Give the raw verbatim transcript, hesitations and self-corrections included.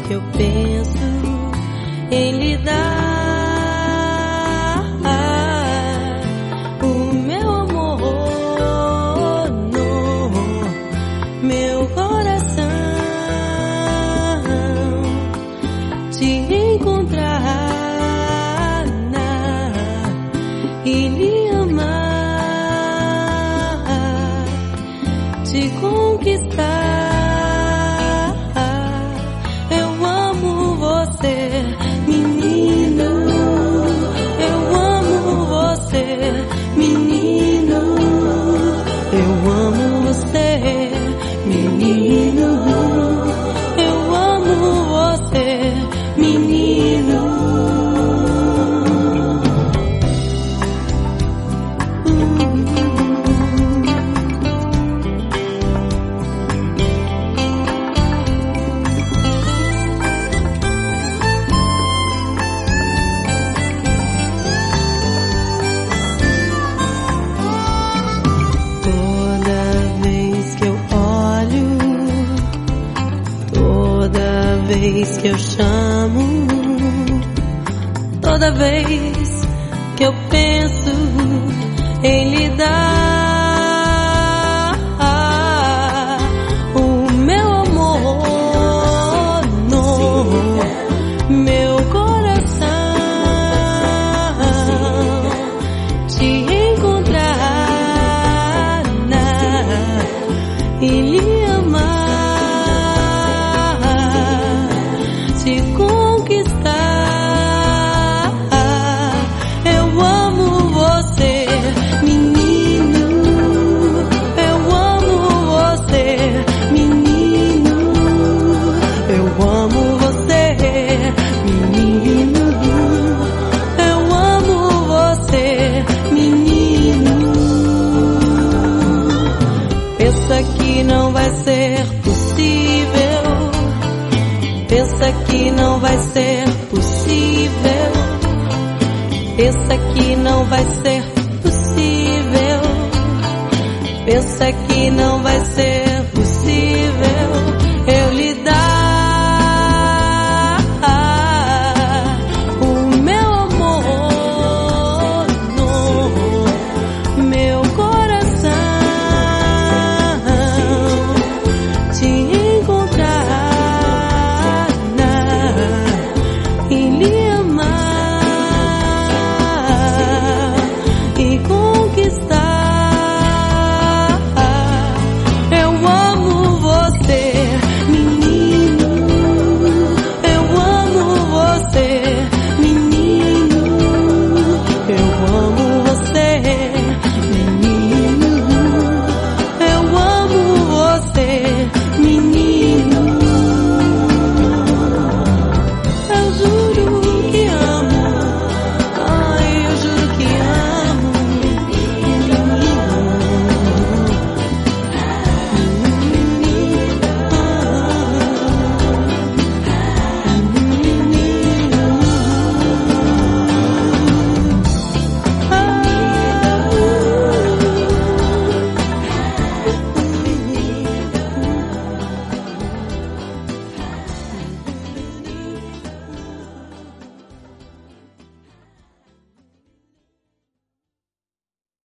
que eu penso em lhe dar o meu amor no meu coração, te encontrar e lhe amar, te conquistar. Toda vez que eu chamo, toda vez que eu penso em lhe dar o meu amor no meu coração, te encontrar e lhe amar, te conquistar. Eu amo você, menino. Eu amo você, menino. Eu amo você, menino. Eu amo você, menino. Pensa que não vai ser possível. Pensa que não vai ser possível. Pensa que não vai ser possível. Pensa que não vai ser possível.